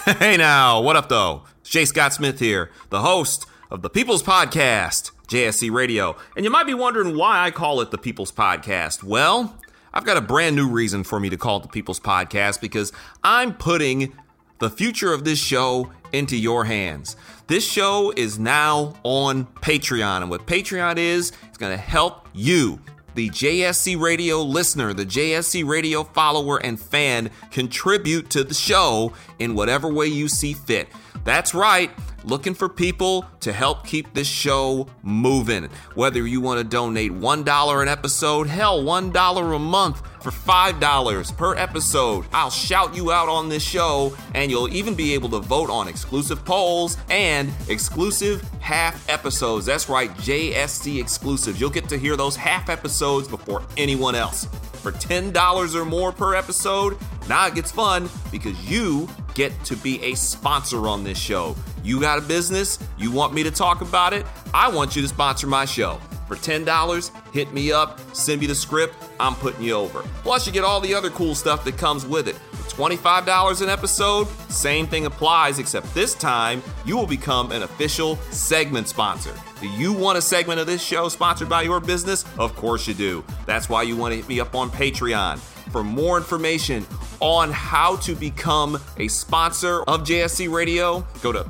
Hey now, what up though? It's J. Scott Smith here, the host of the People's Podcast, JSC Radio. And you might be wondering why I call it the People's Podcast. Well, I've got a brand new reason for me to call it the People's Podcast because I'm putting the future of this show into your hands. This show is now on Patreon, and what Patreon is, it's going to help you, the JSC Radio listener, the JSC Radio follower and fan, contribute to the show in whatever way you see fit. That's right, looking for people to help keep this show moving. Whether you want to donate $1 an episode, hell, $1 a month for $5 per episode. I'll shout you out on this show, and you'll even be able to vote on exclusive polls and exclusive half episodes. That's right, JSC exclusives. You'll get to hear those half episodes before anyone else. For $10 or more per episode, now it gets fun because you get to be a sponsor on this show. You got a business, you want me to talk about it, I want you to sponsor my show. For $10, hit me up, send me the script, I'm putting you over. Plus, you get all the other cool stuff that comes with it. For $25 an episode, same thing applies, except this time, you will become an official segment sponsor. Do you want a segment of this show sponsored by your business? Of course you do. That's why you want to hit me up on Patreon. For more information on how to become a sponsor of JSC Radio, go to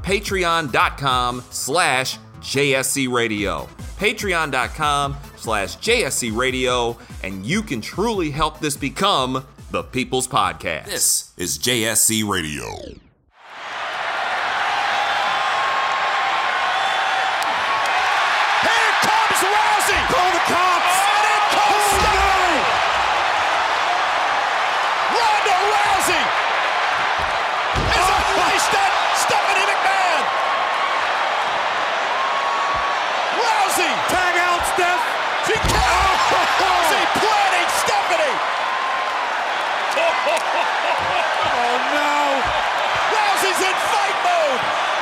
patreon.com/JSC Radio. Patreon.com/JSC Radio, and you can truly help this become the People's Podcast. This is JSC Radio. Here comes Rousey! Call the cops! And it comes Stephanie! Ronda Rousey is unleashed at Stephanie McMahon! Rousey! Tag out, Steph! She can't! Rousey planning Stephanie! Oh no! Rousey's in fight mode!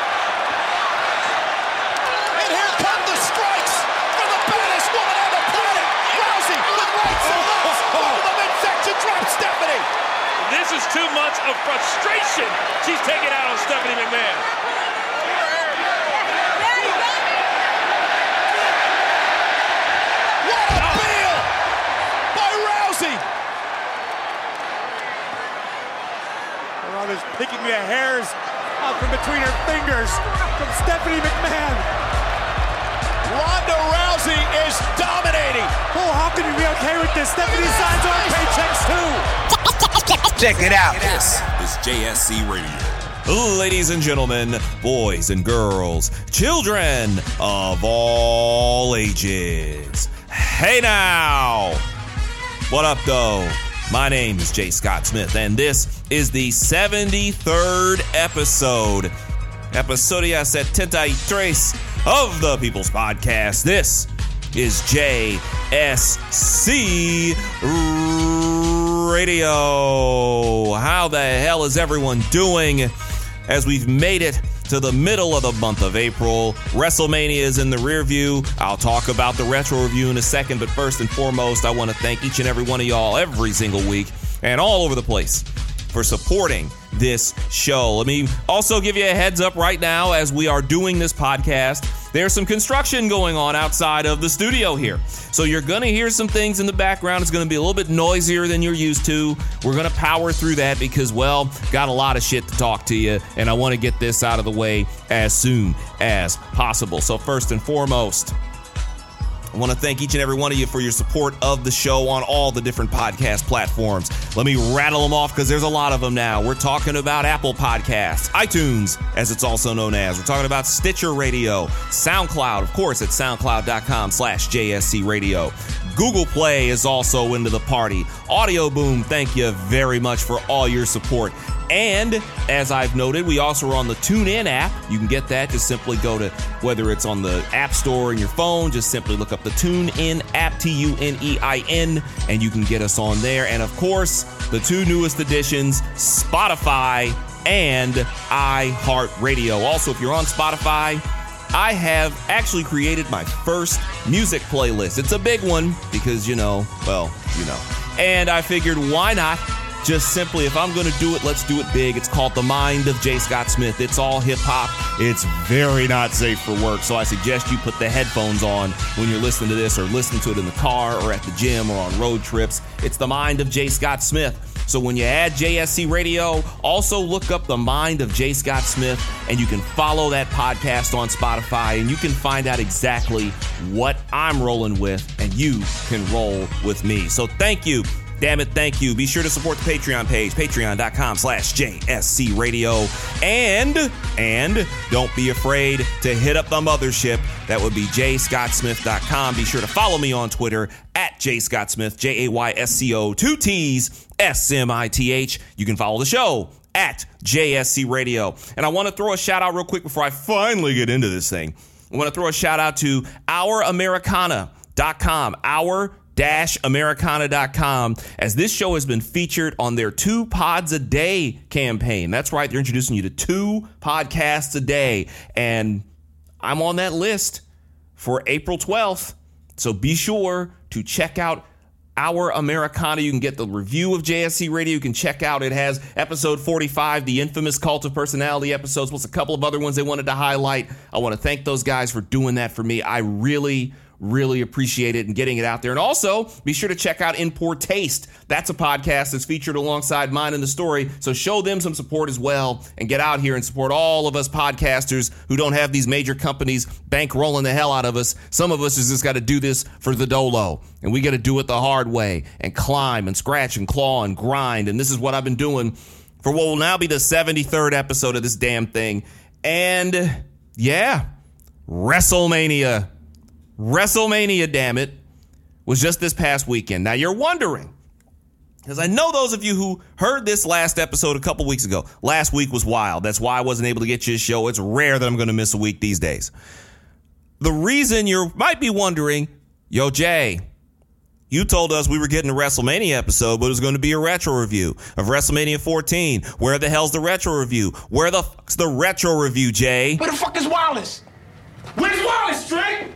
And here come the strikes for the baddest woman on the planet! Rousey with rights and lefts! Both of them midsection drop Stephanie! This is too much of frustration she's taking out on Stephanie McMahon. What a deal by Rousey! Ronda's picking me a hairs out from between her fingers from Stephanie McMahon. Ronda Rousey is dominating! Oh, how can you be okay with this? Stephanie signs our paychecks too. Check it out. This is JSC Radio. Ladies and gentlemen, boys and girls, children of all ages. Hey now! What up though? My name is J. Scott Smith, and this is the 73rd episode. Episodia 73 of the People's Podcast. This is JSC Radio. How the hell is everyone doing as we've made it to the middle of the month of April? WrestleMania is in the rear view. I'll talk about the retro review in a second, but first and foremost, I want to thank each and every one of y'all every single week and all over the place for supporting this show. Let me also give you a heads up right now as we are doing this podcast. There's some construction going on outside of the studio here. So you're going to hear some things in the background. It's going to be a little bit noisier than you're used to. We're going to power through that because, well, got a lot of shit to talk to you, and I want to get this out of the way as soon as possible. So first and foremost, I want to thank each and every one of you for your support of the show on all the different podcast platforms. Let me rattle them off because there's a lot of them now. We're talking about Apple Podcasts, iTunes, as it's also known as. We're talking about Stitcher Radio, SoundCloud, of course, at soundcloud.com/JSC Radio. Google Play is also into the party. Audio Boom, thank you very much for all your support. And as I've noted, we also are on the TuneIn app. You can get that. Just simply go to, whether it's on the App Store in your phone, just simply look up the TuneIn app, TuneIn, and you can get us on there. And of course, the two newest additions, Spotify and iHeartRadio. Also, if you're on Spotify, I have actually created my first music playlist. It's a big one because, And I figured, why not just simply, if I'm going to do it, let's do it big. It's called The Mind of J. Scott Smith. It's all hip-hop. It's very not safe for work, so I suggest you put the headphones on when you're listening to this, or listen to it in the car or at the gym or on road trips. It's The Mind of J. Scott Smith. So when you add JSC Radio, also look up The Mind of J. Scott Smith, and you can follow that podcast on Spotify, and you can find out exactly what I'm rolling with, and you can roll with me. So thank you. Damn it, thank you. Be sure to support the Patreon page, patreon.com/JSC Radio. And don't be afraid to hit up the mothership. That would be jscottsmith.com. Be sure to follow me on Twitter at jscottsmith, JAYSCO, 2 T's, SMITH. You can follow the show at JSC Radio. And I want to throw a shout out real quick before I finally get into this thing. I want to throw a shout out to OurAmericana.com, Our-Americana.com, as this show has been featured on their 2 Pods a Day campaign. That's right, they're introducing you to 2 podcasts a day, and I'm on that list for April 12th, so be sure to check out Our Americana. You can get the review of JSC Radio. You can check out, it has episode 45, the infamous Cult of Personality episodes, plus a couple of other ones they wanted to highlight. I want to thank those guys for doing that for me. I really appreciate it and getting it out there. And also, be sure to check out In Poor Taste. That's a podcast that's featured alongside mine in the story. So show them some support as well, and get out here and support all of us podcasters who don't have these major companies bankrolling the hell out of us. Some of us has just got to do this for the dolo, and we got to do it the hard way and climb and scratch and claw and grind. And this is what I've been doing for what will now be the 73rd episode of this damn thing. And yeah, WrestleMania, damn it, was just this past weekend. Now you're wondering, because I know those of you who heard this last episode a couple weeks ago, last week was wild. That's why I wasn't able to get you a show. It's rare that I'm going to miss a week these days. The reason you might be wondering, yo, Jay, you told us we were getting a WrestleMania episode, but it was going to be a retro review of WrestleMania 14. Where the hell's the retro review? Where the fuck's the retro review, Jay? Where the fuck is Wallace? Where's Wallace, String?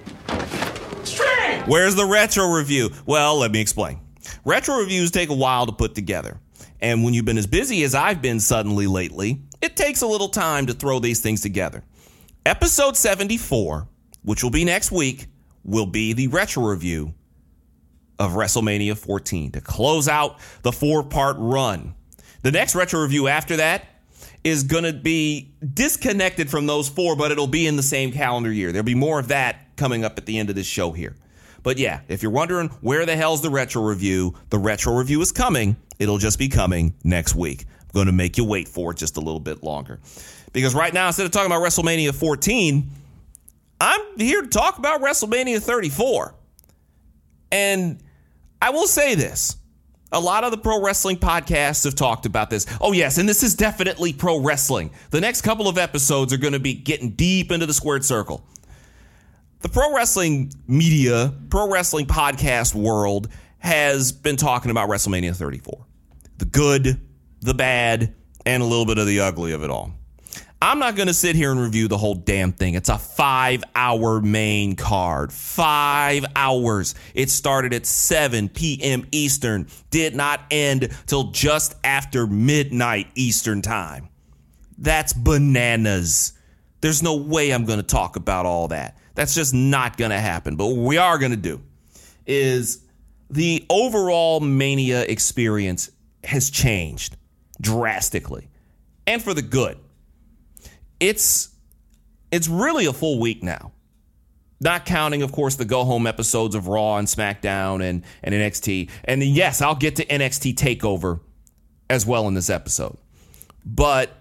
Where's the retro review? Well, let me explain. Retro reviews take a while to put together. And when you've been as busy as I've been suddenly lately, it takes a little time to throw these things together. Episode 74, which will be next week, will be the retro review of WrestleMania 14 to close out the 4-part run. The next retro review after that is going to be disconnected from those 4, but it'll be in the same calendar year. There'll be more of that coming up at the end of this show here. But yeah, if you're wondering where the hell's the retro review is coming. It'll just be coming next week. I'm going to make you wait for it just a little bit longer. Because right now, instead of talking about WrestleMania 14, I'm here to talk about WrestleMania 34. And I will say this. A lot of the pro wrestling podcasts have talked about this. Oh, yes, and this is definitely pro wrestling. The next couple of episodes are going to be getting deep into the squared circle. The pro wrestling media, pro wrestling podcast world has been talking about WrestleMania 34. The good, the bad, and a little bit of the ugly of it all. I'm not going to sit here and review the whole damn thing. It's a 5-hour main card. 5 hours. It started at 7 p.m. Eastern. Did not end till just after midnight Eastern time. That's bananas. There's no way I'm going to talk about all that. That's just not going to happen. But what we are going to do is the overall Mania experience has changed drastically, and for the good. It's really a full week now. Not counting, of course, the go-home episodes of Raw and SmackDown and NXT. And yes, I'll get to NXT TakeOver as well in this episode. But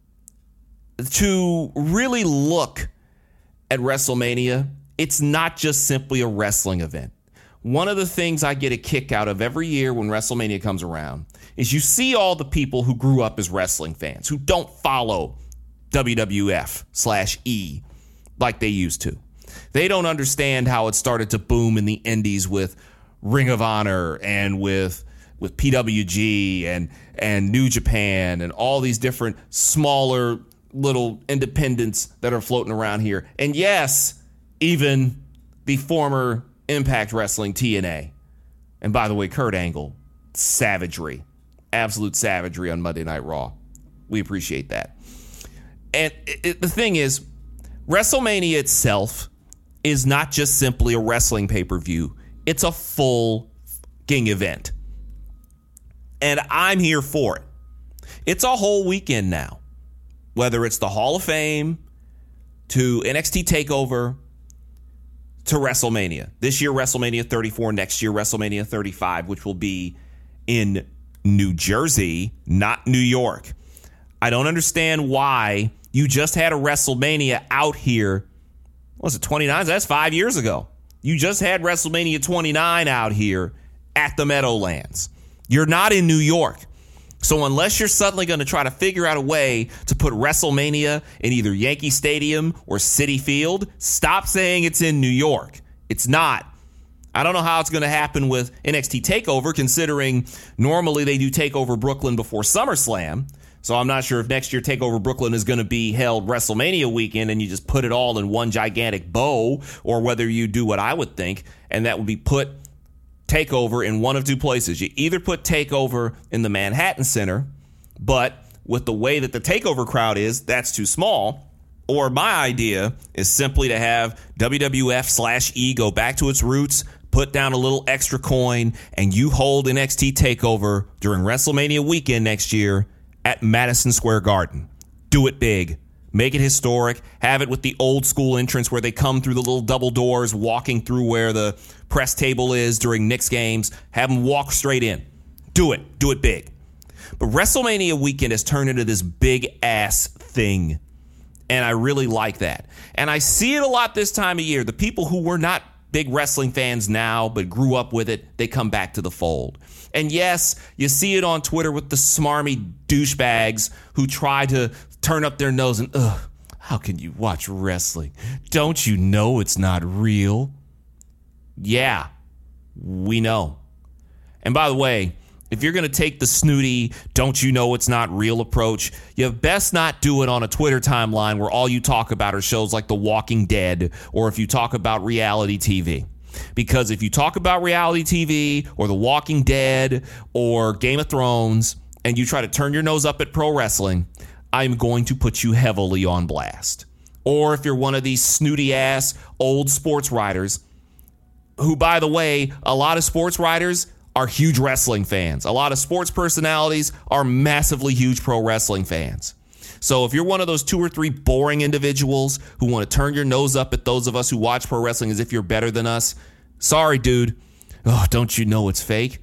to really look at WrestleMania, it's not just simply a wrestling event. One of the things I get a kick out of every year when WrestleMania comes around is you see all the people who grew up as wrestling fans, who don't follow WWF/E like they used to. They don't understand how it started to boom in the indies with Ring of Honor and with PWG and New Japan and all these different smaller little independents that are floating around here. And yes, even the former Impact Wrestling TNA. And by the way, Kurt Angle, savagery. absolute savagery on Monday Night Raw. We appreciate that. And the thing is, WrestleMania itself is not just simply a wrestling pay-per-view. It's a full fucking event. And I'm here for it. It's a whole weekend now. Whether it's the Hall of Fame, to NXT TakeOver, to WrestleMania. This year, WrestleMania 34. Next year, WrestleMania 35, which will be in New Jersey, not New York. I don't understand why you just had a WrestleMania out here. What was it, 29? That's 5 years ago. You just had WrestleMania 29 out here at the Meadowlands. You're not in New York. So unless you're suddenly going to try to figure out a way to put WrestleMania in either Yankee Stadium or Citi Field, stop saying it's in New York. It's not. I don't know how it's going to happen with NXT TakeOver, considering normally they do TakeOver Brooklyn before SummerSlam. So I'm not sure if next year TakeOver Brooklyn is going to be held WrestleMania weekend and you just put it all in one gigantic bow, or whether you do what I would think, and that would be put TakeOver in one of two places. You either put TakeOver in the Manhattan Center, but with the way that the TakeOver crowd is, that's too small. Or my idea is simply to have WWF/E go back to its roots, put down a little extra coin, and you hold NXT TakeOver during WrestleMania weekend next year at Madison Square Garden. Do it big. Make it historic. Have it with the old school entrance where they come through the little double doors, walking through where the press table is during Knicks games. Have them walk straight in. Do it. Do it big. But WrestleMania weekend has turned into this big ass thing. And I really like that. And I see it a lot this time of year. The people who were not big wrestling fans now, but grew up with it, they come back to the fold. And yes, you see it on Twitter with the smarmy douchebags who try to turn up their nose and, how can you watch wrestling? Don't you know it's not real? Yeah, we know. And by the way, if you're going to take the snooty, don't you know it's not real approach, you best not do it on a Twitter timeline where all you talk about are shows like The Walking Dead, or if you talk about reality TV. Because if you talk about reality TV or The Walking Dead or Game of Thrones and you try to turn your nose up at pro wrestling, I'm going to put you heavily on blast. Or if you're one of these snooty ass old sports writers, who, by the way, a lot of sports writers are huge wrestling fans. A lot of sports personalities are massively huge pro wrestling fans. So if you're one of those 2 or 3 boring individuals who want to turn your nose up at those of us who watch pro wrestling as if you're better than us, sorry, dude. Oh, don't you know it's fake?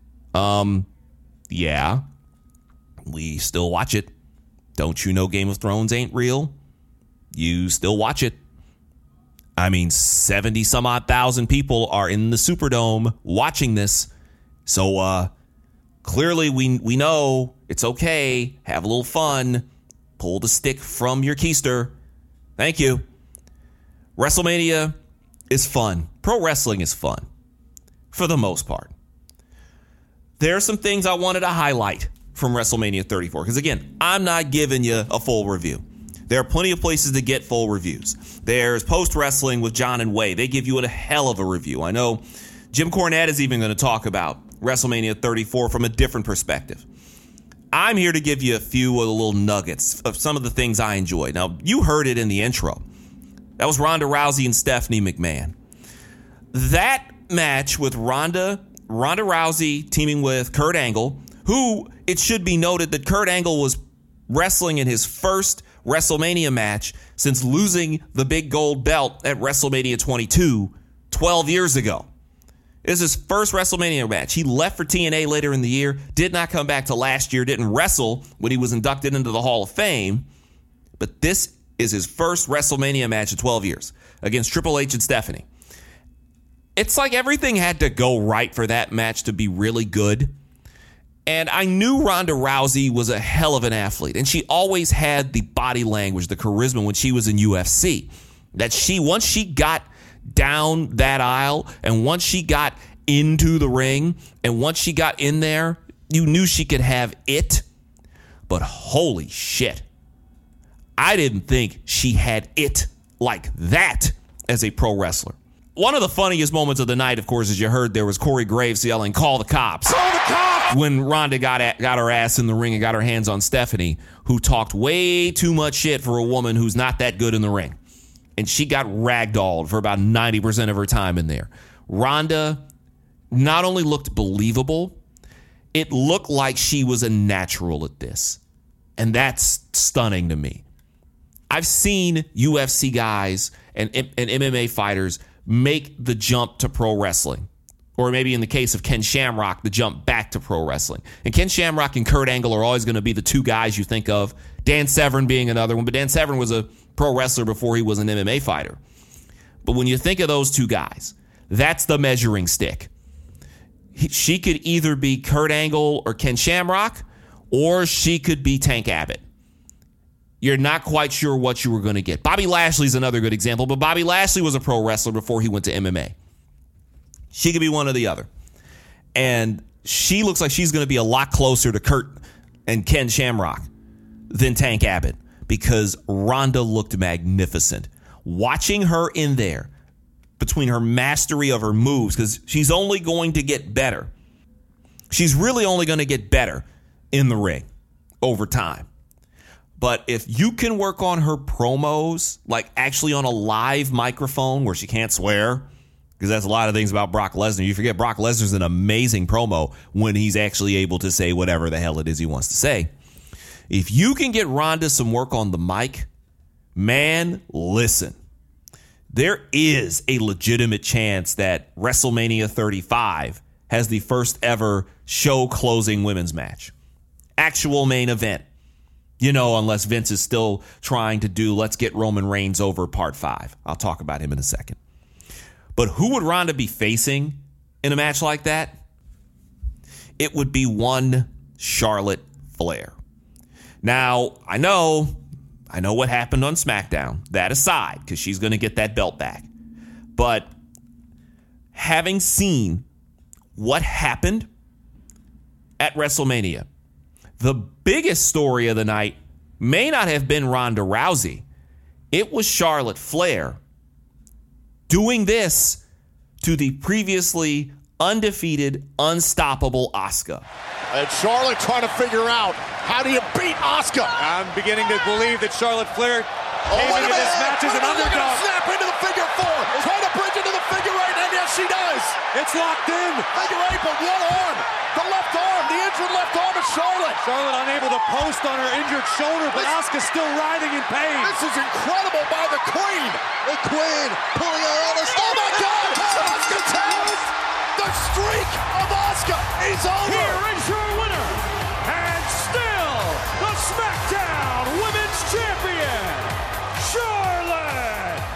Yeah. We still watch it. Don't you know Game of Thrones ain't real? You still watch it. I mean, 70 some odd thousand people are in the Superdome watching this. So clearly we know it's okay. Have a little fun. Pull the stick from your keister. Thank you. WrestleMania is fun. Pro wrestling is fun. For the most part. There are some things I wanted to highlight from WrestleMania 34. Because again, I'm not giving you a full review. There are plenty of places to get full reviews. There's Post Wrestling with John and Wai. They give you a hell of a review. I know Jim Cornette is even going to talk about WrestleMania 34 from a different perspective. I'm here to give you a few of the little nuggets of some of the things I enjoyed. Now, you heard it in the intro. That was Ronda Rousey and Stephanie McMahon. That match with Ronda Rousey teaming with Kurt Angle, who, it should be noted that Kurt Angle was wrestling in his first WrestleMania match since losing the big gold belt at WrestleMania 22 12 years ago. It was his first WrestleMania match. He left for TNA later in the year, did not come back till last year, didn't wrestle when he was inducted into the Hall of Fame. But this is his first WrestleMania match in 12 years against Triple H and Stephanie. It's like everything had to go right for that match to be really good. And I knew Ronda Rousey was a hell of an athlete, and she always had the body language, the charisma when she was in UFC. That once she got down that aisle, and once she got into the ring, and once she got in there, you knew she could have it. But holy shit, I didn't think she had it like that as a pro wrestler. One of the funniest moments of the night, of course, as you heard, there was Corey Graves yelling, "Call the cops. Call the cops! when Ronda got her ass in the ring and got her hands on Stephanie, who talked way too much shit for a woman who's not that good in the ring. And she got ragdolled for about 90% of her time in there. Ronda not only looked believable, it looked like she was a natural at this. And that's stunning to me. I've seen UFC guys and MMA fighters make the jump to pro wrestling. Or maybe in the case of Ken Shamrock, the jump back to pro wrestling. And Ken Shamrock and Kurt Angle are always going to be the two guys you think of. Dan Severn being another one. But Dan Severn was a pro wrestler before he was an MMA fighter. But when you think of those two guys, that's the measuring stick. She could either be Kurt Angle or Ken Shamrock, or she could be Tank Abbott. You're not quite sure what you were going to get. Bobby Lashley's another good example, but Bobby Lashley was a pro wrestler before he went to MMA. She could be one or the other. And she looks like she's going to be a lot closer to Kurt and Ken Shamrock than Tank Abbott, because Ronda looked magnificent. Watching her in there, between her mastery of her moves, because she's only going to get better. She's really only going to get better in the ring over time. But if you can work on her promos, like actually on a live microphone where she can't swear, because that's a lot of things about Brock Lesnar. You forget Brock Lesnar's an amazing promo when he's actually able to say whatever the hell it is he wants to say. If you can get Ronda some work on the mic, man, listen. There is a legitimate chance that WrestleMania 35 has the first ever show-closing women's match. Actual main event. You know, unless Vince is still trying to do Let's Get Roman Reigns Over Part 5. I'll talk about him in a second. But who would Ronda be facing in a match like that? It would be one Charlotte Flair. Now, I know what happened on SmackDown. That aside, because she's going to get that belt back. But having seen what happened at WrestleMania, the biggest story of the night may not have been Ronda Rousey. It was Charlotte Flair doing this to the previously undefeated, unstoppable Asuka. And Charlotte trying to figure out, how do you beat Asuka? I'm beginning to believe that Charlotte Flair came into this match as an underdog. Snap into the figure four. Trying to bridge into the figure eight, and yes, she does. It's locked in. Figure eight, but one arm. The left arm, the injured left arm of Charlotte. Charlotte unable to post on her injured shoulder, but Asuka still writhing in pain. This is incredible by the Queen. The Queen pulling her on the... Oh my God! Asuka taps! The streak of Asuka is over. Here is your winner, and still the SmackDown Women's Champion, Charlotte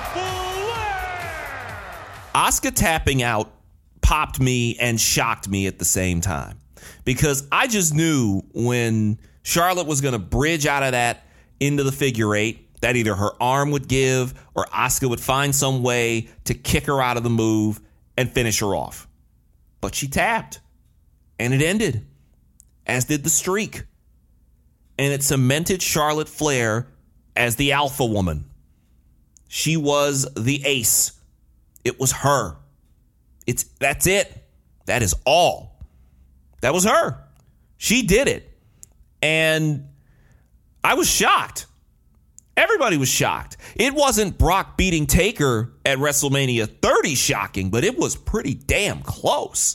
Flair. Asuka tapping out popped me and shocked me at the same time, because I just knew when Charlotte was going to bridge out of that into the figure eight, that either her arm would give or Asuka would find some way to kick her out of the move and finish her off. But she tapped, and it ended, as did the streak. And it cemented Charlotte Flair as the alpha woman. She was the ace. It was her. That's it. That is all. That was her. She did it. And I was shocked. Everybody was shocked. It wasn't Brock beating Taker at WrestleMania 30 shocking, but it was pretty damn close.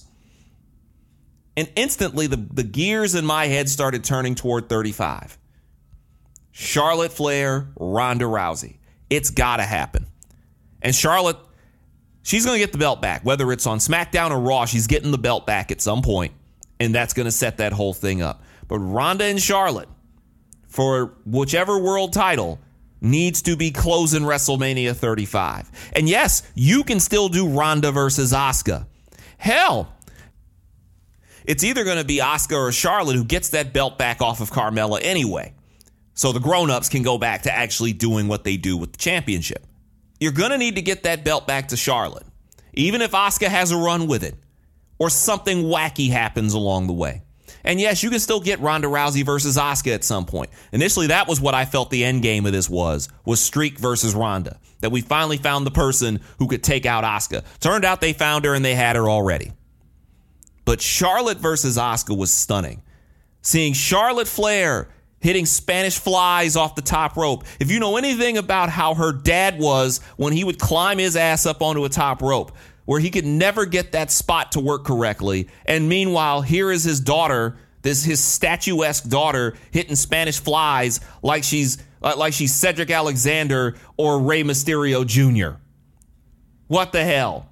And instantly, the gears in my head started turning toward 35. Charlotte Flair, Ronda Rousey. It's got to happen. And Charlotte, she's going to get the belt back. Whether it's on SmackDown or Raw, she's getting the belt back at some point. And that's going to set that whole thing up. But Ronda and Charlotte, for whichever world title, needs to be closing WrestleMania 35. And yes, you can still do Ronda versus Asuka. Hell, it's either going to be Asuka or Charlotte who gets that belt back off of Carmella anyway. So the grown-ups can go back to actually doing what they do with the championship. You're going to need to get that belt back to Charlotte, even if Asuka has a run with it or something wacky happens along the way. And yes, you can still get Ronda Rousey versus Asuka at some point. Initially, that was what I felt the end game of this was Streak versus Ronda. That we finally found the person who could take out Asuka. Turned out they found her and they had her already. But Charlotte versus Asuka was stunning. Seeing Charlotte Flair hitting Spanish flies off the top rope. If you know anything about how her dad was when he would climb his ass up onto a top rope, where he could never get that spot to work correctly. And meanwhile, here is his daughter, his statuesque daughter, hitting Spanish flies like she's Cedric Alexander or Rey Mysterio Jr. What the hell?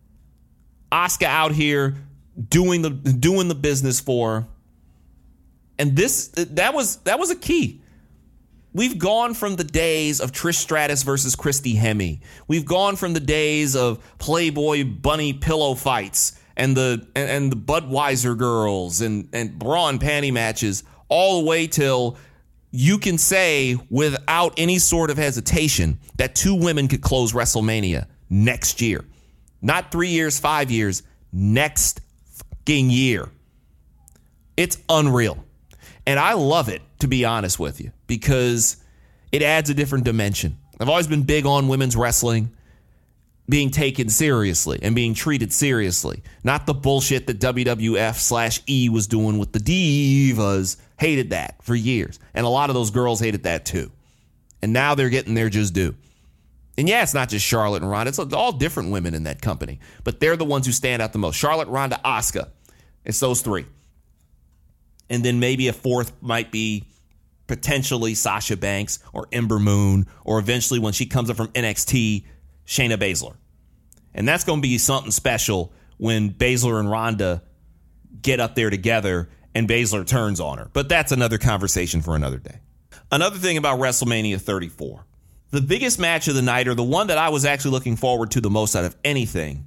Asuka out here doing the business for her. And that was a key. We've gone from the days of Trish Stratus versus Christy Hemme. We've gone from the days of Playboy bunny pillow fights and the Budweiser girls and bra and panty matches all the way till you can say without any sort of hesitation that two women could close WrestleMania next year. Not 3 years, 5 years, next fucking year. It's unreal. And I love it, to be honest with you, because it adds a different dimension. I've always been big on women's wrestling being taken seriously and being treated seriously. Not the bullshit that WWF/E was doing with the divas. Hated that for years. And a lot of those girls hated that too. And now they're getting their just due. And yeah, it's not just Charlotte and Ronda. It's all different women in that company. But they're the ones who stand out the most. Charlotte, Ronda, Asuka. It's those three. And then maybe a fourth might be potentially Sasha Banks or Ember Moon, or eventually when she comes up from NXT, Shayna Baszler. And that's going to be something special when Baszler and Ronda get up there together and Baszler turns on her. But that's another conversation for another day. Another thing about WrestleMania 34. The biggest match of the night, or the one that I was actually looking forward to the most out of anything,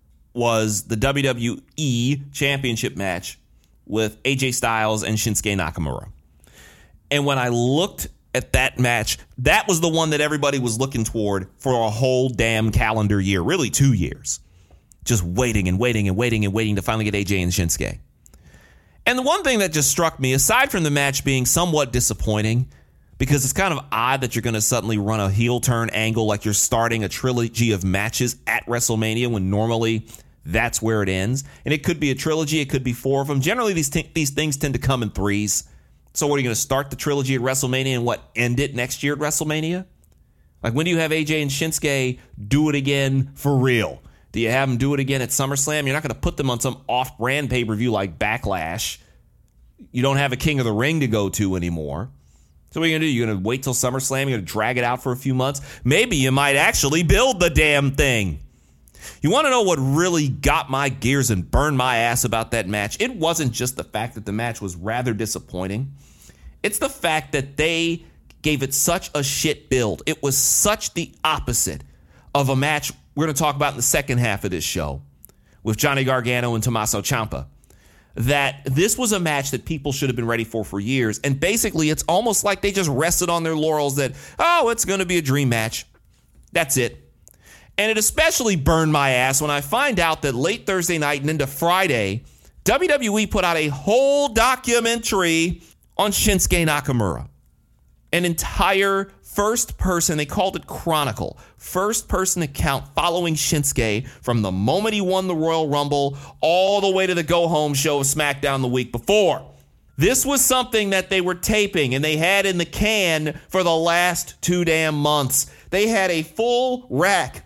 was the WWE Championship match with AJ Styles and Shinsuke Nakamura. And when I looked at that match, that was the one that everybody was looking toward for a whole damn calendar year, really 2 years. Just waiting and waiting and waiting and waiting to finally get AJ and Shinsuke. And the one thing that just struck me, aside from the match being somewhat disappointing, because it's kind of odd that you're going to suddenly run a heel turn angle like you're starting a trilogy of matches at WrestleMania when normally that's where it ends. And it could be a trilogy. It could be 4 of them. Generally, these things tend to come in 3s. So what, are you going to start the trilogy at WrestleMania and end it next year at WrestleMania? Like, when do you have AJ and Shinsuke do it again for real? Do you have them do it again at SummerSlam? You're not going to put them on some off-brand pay-per-view like Backlash. You don't have a King of the Ring to go to anymore. So what are you going to do? You're going to wait till SummerSlam? You're going to drag it out for a few months? Maybe you might actually build the damn thing. You want to know what really got my gears and burned my ass about that match? It wasn't just the fact that the match was rather disappointing. It's the fact that they gave it such a shit build. It was such the opposite of a match we're going to talk about in the second half of this show with Johnny Gargano and Tommaso Ciampa, that this was a match that people should have been ready for years. And basically, it's almost like they just rested on their laurels that, oh, it's going to be a dream match. That's it. And it especially burned my ass when I find out that late Thursday night and into Friday, WWE put out a whole documentary on Shinsuke Nakamura. An entire first person, they called it Chronicle, first person account following Shinsuke from the moment he won the Royal Rumble all the way to the go-home show of SmackDown the week before. This was something that they were taping and they had in the can for the last 2 damn months. They had a full rack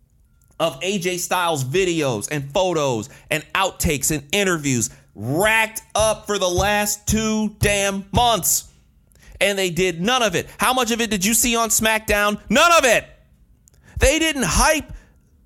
of AJ Styles videos and photos and outtakes and interviews racked up for the last 2 damn months. And they did none of it. How much of it did you see on SmackDown? None of it. They didn't hype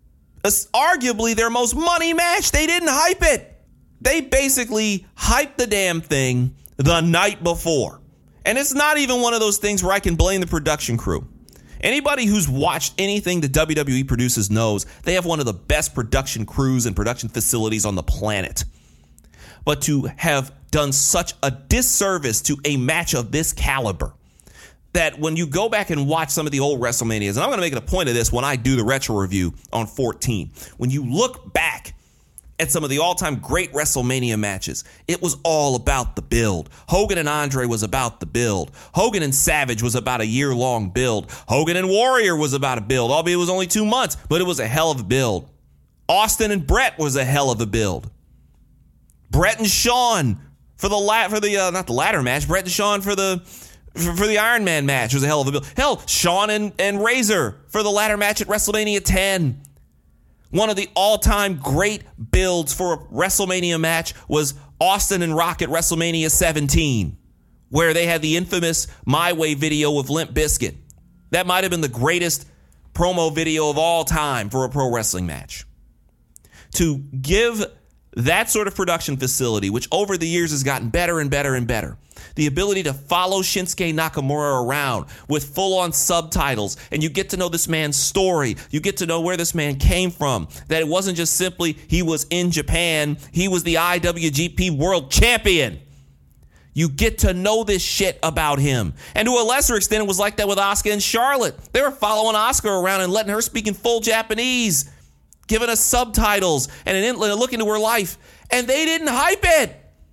arguably their most money match. They didn't hype it. They basically hyped the damn thing the night before. And it's not even one of those things where I can blame the production crew. Anybody who's watched anything that WWE produces knows they have one of the best production crews and production facilities on the planet. But to have done such a disservice to a match of this caliber, that when you go back and watch some of the old WrestleManias, and I'm going to make it a point of this when I do the retro review on 14, when you look back at some of the all-time great WrestleMania matches, it was all about the build. Hogan and Andre was about the build. Hogan and Savage was about a year-long build. Hogan and Warrior was about a build, albeit it was only 2 months, but it was a hell of a build. Austin and Brett was a hell of a build. Brett and Shawn for the not the ladder match. Brett and Shawn for the Iron Man match was a hell of a build. Hell, Shawn and Razor for the ladder match at WrestleMania 10. One of the all-time great builds for a WrestleMania match was Austin and Rock at WrestleMania 17, where they had the infamous My Way video of Limp Bizkit. That might have been the greatest promo video of all time for a pro wrestling match. To give that sort of production facility, which over the years has gotten better and better and better, the ability to follow Shinsuke Nakamura around with full-on subtitles, and you get to know this man's story, you get to know where this man came from, that it wasn't just simply he was in Japan, he was the IWGP World Champion. You get to know this shit about him. And to a lesser extent, it was like that with Asuka and Charlotte. They were following Asuka around and letting her speak in full Japanese, giving us subtitles and a look into her life. And they didn't hype it.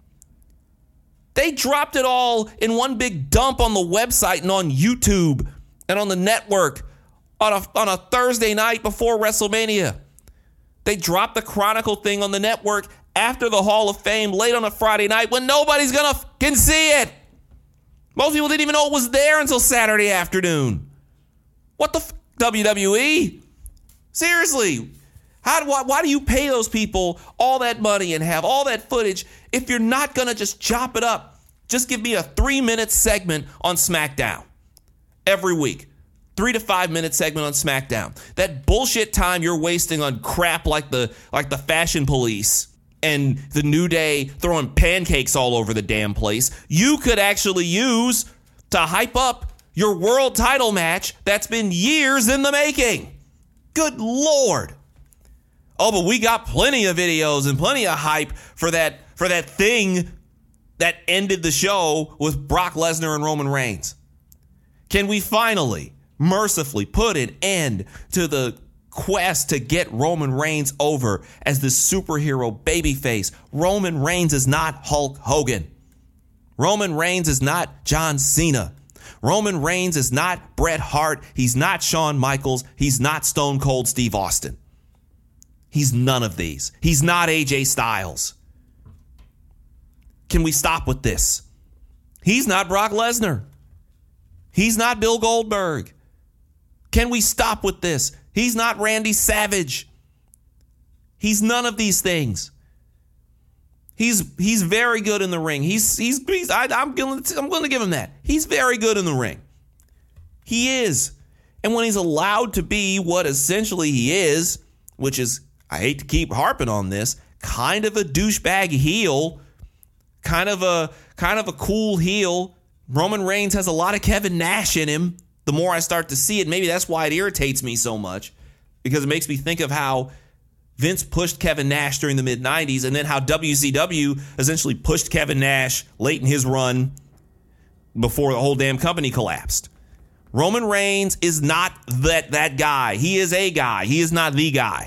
They dropped it all in one big dump on the website and on YouTube and on the network on a Thursday night before WrestleMania. They dropped the Chronicle thing on the network after the Hall of Fame late on a Friday night when nobody's going to fucking see it. Most people didn't even know it was there until Saturday afternoon. What the WWE? Seriously. Why do you pay those people all that money and have all that footage if you're not going to just chop it up? Just give me a 3-minute segment on SmackDown every week. 3 to 5 minute segment on SmackDown. That bullshit time you're wasting on crap like the Fashion Police and the New Day throwing pancakes all over the damn place, you could actually use to hype up your world title match that's been years in the making. Good Lord. Oh, but we got plenty of videos and plenty of hype for that thing that ended the show with Brock Lesnar and Roman Reigns. Can we finally, mercifully put an end to the quest to get Roman Reigns over as the superhero babyface? Roman Reigns is not Hulk Hogan. Roman Reigns is not John Cena. Roman Reigns is not Bret Hart. He's not Shawn Michaels. He's not Stone Cold Steve Austin. He's none of these. He's not AJ Styles. Can we stop with this? He's not Brock Lesnar. He's not Bill Goldberg. Can we stop with this? He's not Randy Savage. He's none of these things. He's very good in the ring. I'm going to give him that. He's very good in the ring. He is. And when he's allowed to be what essentially he is, which is, I hate to keep harping on this, kind of a douchebag heel, kind of a cool heel. Roman Reigns has a lot of Kevin Nash in him. The more I start to see it, maybe that's why it irritates me so much, because it makes me think of how Vince pushed Kevin Nash during the mid-90s and then how WCW essentially pushed Kevin Nash late in his run before the whole damn company collapsed. Roman Reigns is not that guy. He is a guy. He is not the guy.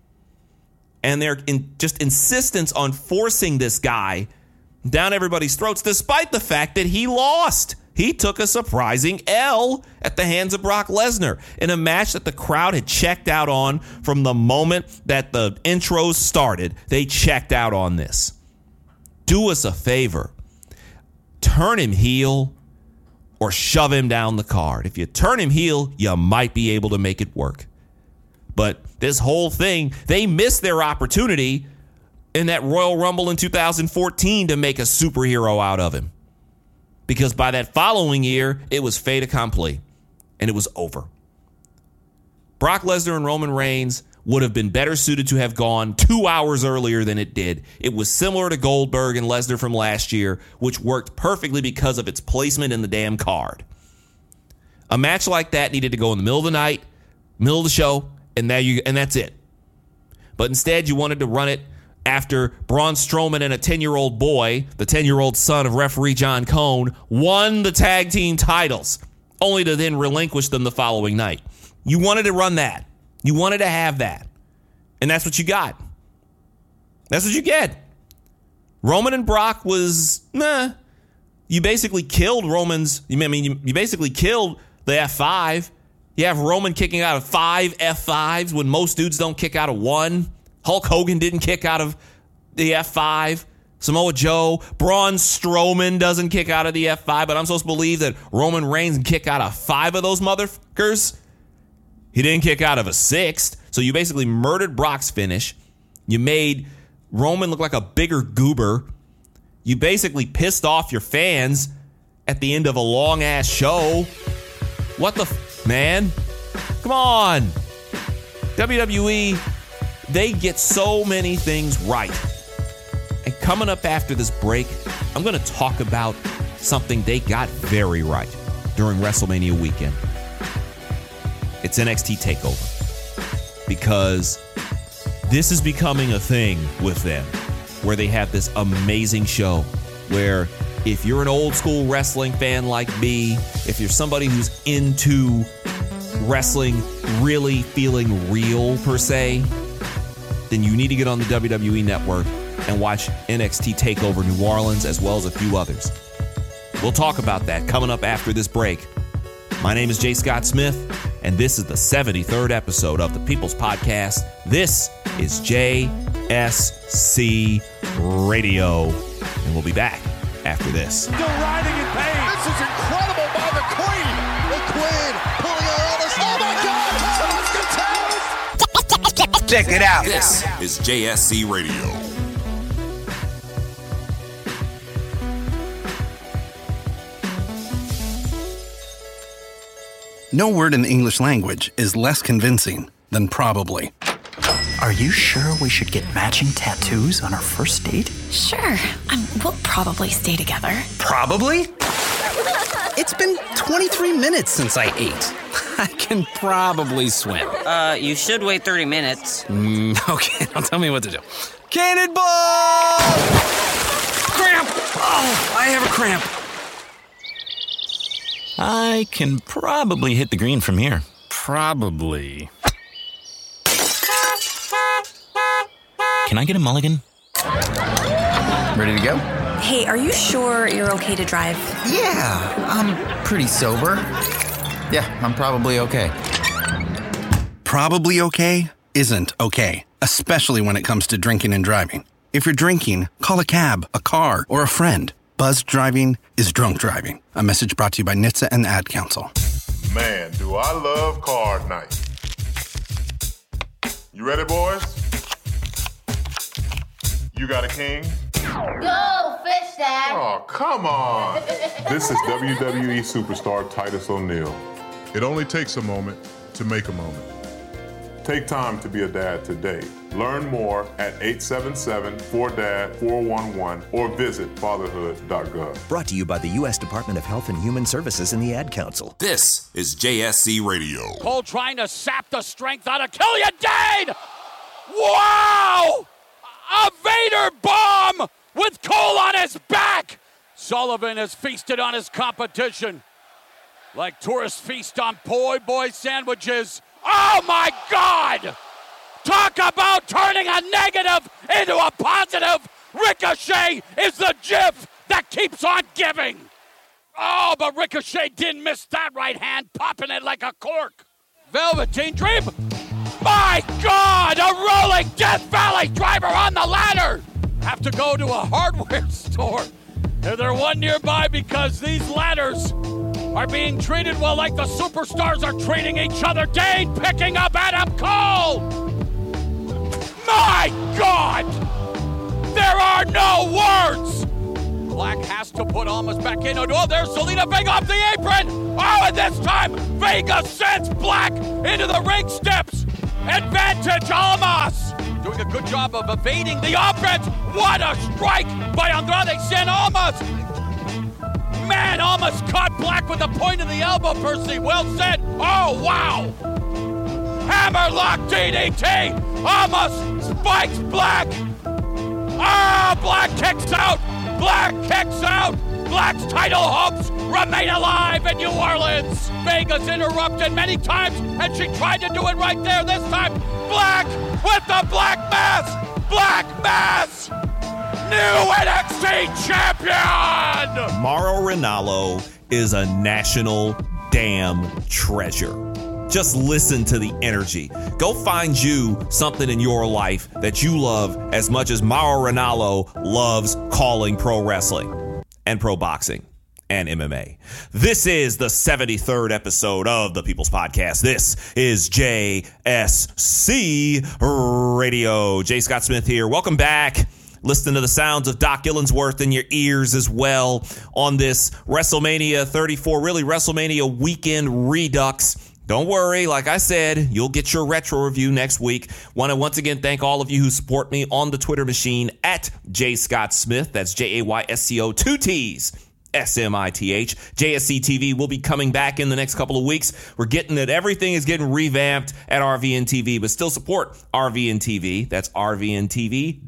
And their just insistence on forcing this guy down everybody's throats, despite the fact that he lost. He took a surprising L at the hands of Brock Lesnar in a match that the crowd had checked out on from the moment that the intros started. They checked out on this. Do us a favor. Turn him heel or shove him down the card. If you turn him heel, you might be able to make it work. But this whole thing, they missed their opportunity in that Royal Rumble in 2014 to make a superhero out of him. Because by that following year, it was fait accompli, and it was over. Brock Lesnar and Roman Reigns would have been better suited to have gone 2 hours earlier than it did. It was similar to Goldberg and Lesnar from last year, which worked perfectly because of its placement in the damn card. A match like that needed to go in the middle of the night, middle of the show, and that's it. But instead, you wanted to run it after Braun Strowman and a 10-year-old boy, the 10-year-old son of referee John Cone, won the tag team titles, only to then relinquish them the following night. You wanted to run that. You wanted to have that. And that's what you got. That's what you get. Roman and Brock was, You basically killed Roman's, you basically killed the F5. You have Roman kicking out of 5 F5s when most dudes don't kick out of 1. Hulk Hogan didn't kick out of the F5. Samoa Joe, Braun Strowman doesn't kick out of the F5, but I'm supposed to believe that Roman Reigns can kick out of 5 of those motherfuckers? He didn't kick out of a 6th. So you basically murdered Brock's finish. You made Roman look like a bigger goober. You basically pissed off your fans at the end of a long-ass show. What the man? Come on. WWE, they get so many things right. And coming up after this break, I'm going to talk about something they got very right during WrestleMania weekend. It's NXT TakeOver. Because this is becoming a thing with them, where they have this amazing show where if you're an old school wrestling fan like me, if you're somebody who's into wrestling really feeling real per se, then you need to get on the WWE Network and watch NXT TakeOver New Orleans as well as a few others. We'll talk about that coming up after this break. My name is J. Scott Smith, and this is the 73rd episode of the People's Podcast. This is JSC Radio, and we'll be back after this. Still riding in pain. This is incredible by the Queen. The Queen pulling her on us. Oh my God! Check it out. This is JSC Radio. No word in the English language is less convincing than probably. Are you sure we should get matching tattoos on our first date? Sure. We'll probably stay together. Probably? It's been 23 minutes since I ate. I can probably swim. You should wait 30 minutes. Okay, now tell me what to do. Cannonball! Cramp! Oh, I have a cramp. I can probably hit the green from here. Probably. Can I get a mulligan? Ready to go? Hey, are you sure you're okay to drive? Yeah, I'm pretty sober. Yeah, I'm probably okay. Probably okay isn't okay, especially when it comes to drinking and driving. If you're drinking, call a cab, a car, or a friend. Buzzed driving is drunk driving. A message brought to you by NHTSA and the Ad Council. Man, do I love card night. You ready, boys? You got a king? Go, fish dad. Oh, come on. This is WWE superstar Titus O'Neil. It only takes a moment to make a moment. Take time to be a dad today. Learn more at 877-4DAD-411 or visit fatherhood.gov. Brought to you by the U.S. Department of Health and Human Services and the Ad Council. This is JSC Radio. Cole trying to sap the strength out of Killian Dane! Wow! A Vader bomb with Cole on his back! Sullivan has feasted on his competition like tourists feast on po' boy sandwiches. Oh my God! Talk about turning a negative into a positive. Ricochet is the GIF that keeps on giving. Oh, but Ricochet didn't miss that right hand, popping it like a cork. Velveteen Dream. My God, a rolling Death Valley driver on the ladder. Have to go to a hardware store. Is there one nearby? Because these ladders are being treated well like the superstars are treating each other. Dane picking up Adam Cole. My God! There are no words! Black has to put Almas back in. Oh, there's Zelina Vega off the apron! Oh, and this time, Vega sends Black into the ring steps! Advantage Almas! Doing a good job of evading the offense. What a strike by Andrade Cien Almas! Man, Almas caught Black with the point of the elbow, Percy. Well said. Oh, wow! Hammerlock DDT! Almas spikes Black! Ah, Black kicks out! Black kicks out! Black's title hopes remain alive in New Orleans! Vega's interrupted many times, and she tried to do it right there this time. Black with the Black Mass! Black Mass! New NXT champion! Mauro Ranallo is a national damn treasure. Just listen to the energy. Go find you something in your life that you love as much as Mauro Ranallo loves calling pro wrestling and pro boxing and MMA. This is the 73rd episode of the People's Podcast. This is JSC Radio. J. Scott Smith here. Welcome back. Listen to the sounds of Doc Illingsworth in your ears as well on this WrestleMania 34, really WrestleMania weekend redux. Don't worry, like I said, you'll get your retro review next week. Want to once again thank all of you who support me on the Twitter machine at J. Scott Smith. That's JAYSCO, 2 T's, SMITH. JSC TV will be coming back in the next couple of weeks. We're getting it. Everything is getting revamped at RVN TV, but still support RVN TV. That's RVNTV.TV.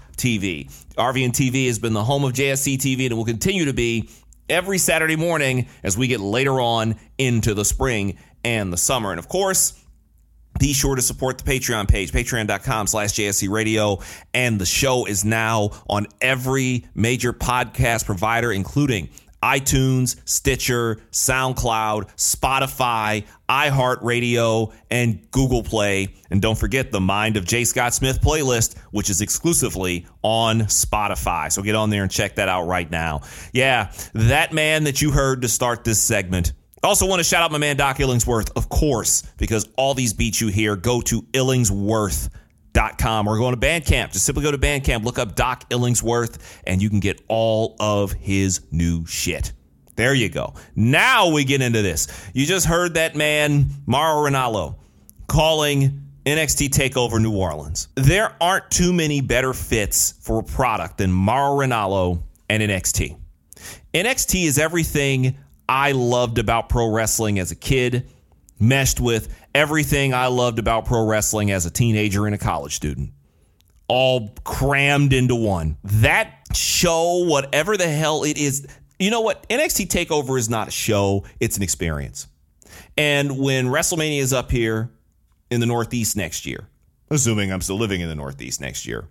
RVN TV has been the home of JSC TV and it will continue to be every Saturday morning as we get later on into the spring and the summer. And of course, be sure to support the Patreon page, patreon.com/JSC Radio. And the show is now on every major podcast provider, including iTunes, Stitcher, SoundCloud, Spotify, iHeartRadio, and Google Play. And don't forget the Mind of J. Scott Smith playlist, which is exclusively on Spotify. So get on there and check that out right now. Yeah, that man that you heard to start this segment. Also want to shout out my man Doc Illingsworth, of course, because all these beats you hear, go to Illingsworth.com or go to Bandcamp. Just simply go to Bandcamp, look up Doc Illingsworth, and you can get all of his new shit. There you go. Now we get into this. You just heard that man, Mauro Ranallo, calling NXT TakeOver New Orleans. There aren't too many better fits for a product than Mauro Ranallo and NXT. NXT is everything I loved about pro wrestling as a kid, meshed with everything I loved about pro wrestling as a teenager and a college student. All crammed into one. That show, whatever the hell it is, you know what? NXT TakeOver is not a show, it's an experience. And when WrestleMania is up here in the Northeast next year, assuming I'm still living in the Northeast next year,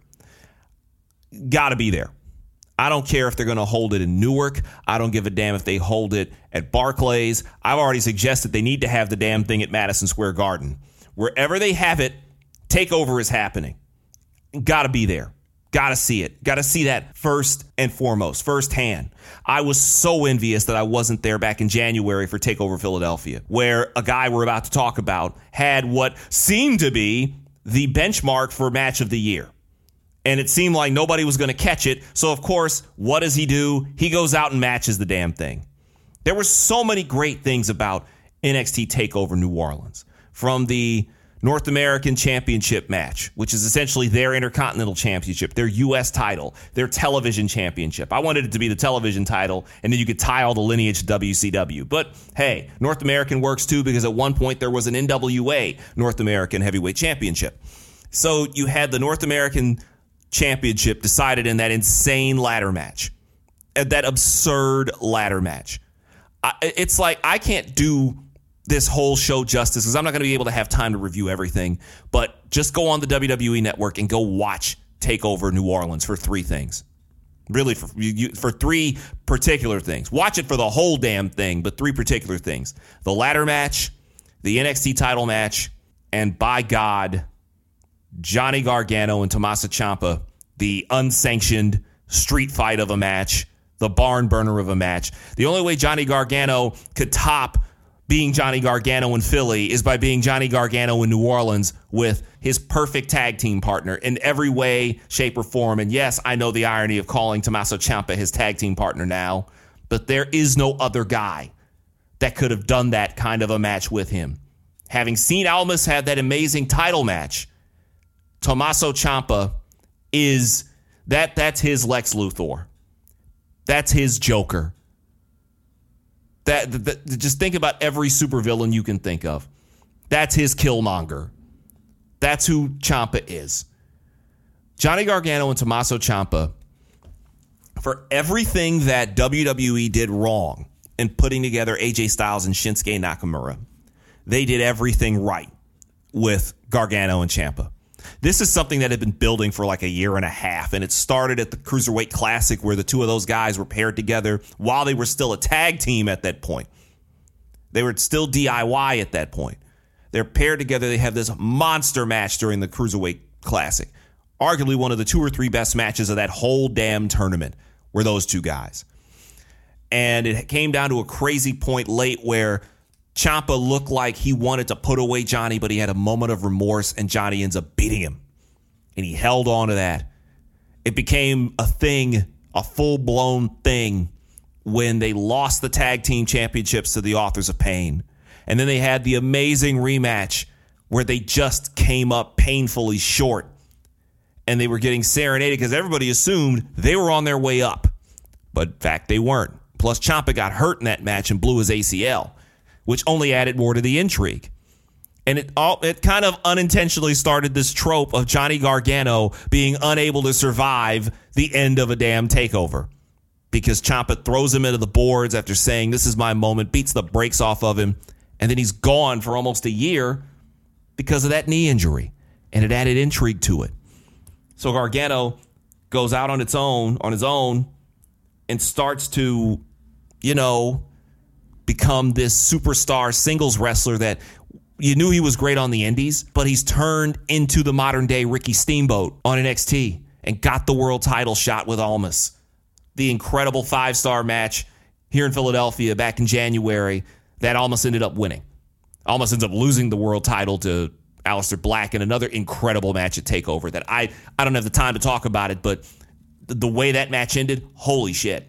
gotta be there. I don't care if they're going to hold it in Newark. I don't give a damn if they hold it at Barclays. I've already suggested they need to have the damn thing at Madison Square Garden. Wherever they have it, TakeOver is happening. Got to be there. Got to see it. Got to see that first and foremost, firsthand. I was so envious that I wasn't there back in January for TakeOver Philadelphia, where a guy we're about to talk about had what seemed to be the benchmark for match of the year. And it seemed like nobody was going to catch it. So, of course, what does he do? He goes out and matches the damn thing. There were so many great things about NXT TakeOver New Orleans. From the North American Championship match, which is essentially their Intercontinental Championship, their U.S. title, their television championship. I wanted it to be the television title, and then you could tie all the lineage to WCW. But, hey, North American works too, because at one point there was an NWA North American Heavyweight Championship. So you had the North American Championship decided in that insane ladder match, that absurd ladder match. It's like I can't do this whole show justice because I'm not going to be able to have time to review everything, but just go on the WWE Network and go watch TakeOver New Orleans for three things. Really, for three particular things. Watch it for the whole damn thing, but three particular things. The ladder match, the NXT title match, and by God, Johnny Gargano and Tommaso Ciampa, the unsanctioned street fight of a match, the barn burner of a match. The only way Johnny Gargano could top being Johnny Gargano in Philly is by being Johnny Gargano in New Orleans with his perfect tag team partner in every way, shape, or form. And yes, I know the irony of calling Tommaso Ciampa his tag team partner now, but there is no other guy that could have done that kind of a match with him. Having seen Almas have that amazing title match, Tommaso Ciampa is that's his Lex Luthor. That's his Joker. Just think about every supervillain you can think of. That's his Killmonger. That's who Ciampa is. Johnny Gargano and Tommaso Ciampa, for everything that WWE did wrong in putting together AJ Styles and Shinsuke Nakamura, they did everything right with Gargano and Ciampa. This is something that had been building for like a year and a half, and it started at the Cruiserweight Classic where the two of those guys were paired together while they were still a tag team at that point. They were still DIY at that point. They're paired together. They have this monster match during the Cruiserweight Classic. Arguably one of the 2 or 3 best matches of that whole damn tournament were those two guys. And it came down to a crazy point late where Ciampa looked like he wanted to put away Johnny, but he had a moment of remorse, and Johnny ends up beating him. And he held on to that. It became a thing, a full-blown thing, when they lost the tag team championships to the Authors of Pain. And then they had the amazing rematch where they just came up painfully short. And they were getting serenaded because everybody assumed they were on their way up. But in fact, they weren't. Plus, Ciampa got hurt in that match and blew his ACL, which only added more to the intrigue. And it kind of unintentionally started this trope of Johnny Gargano being unable to survive the end of a damn takeover. Because Ciampa throws him into the boards after saying, "This is my moment," beats the brakes off of him, and then he's gone for almost a year because of that knee injury. And it added intrigue to it. So Gargano goes out on his own, and starts to, become this superstar singles wrestler that you knew he was great on the indies, but he's turned into the modern day Ricky Steamboat on NXT and got the world title shot with Almas. The incredible 5-star match here in Philadelphia back in January that Almas ended up winning. Almas ends up losing the world title to Aleister Black in another incredible match at TakeOver that I don't have the time to talk about it, but the way that match ended, holy shit.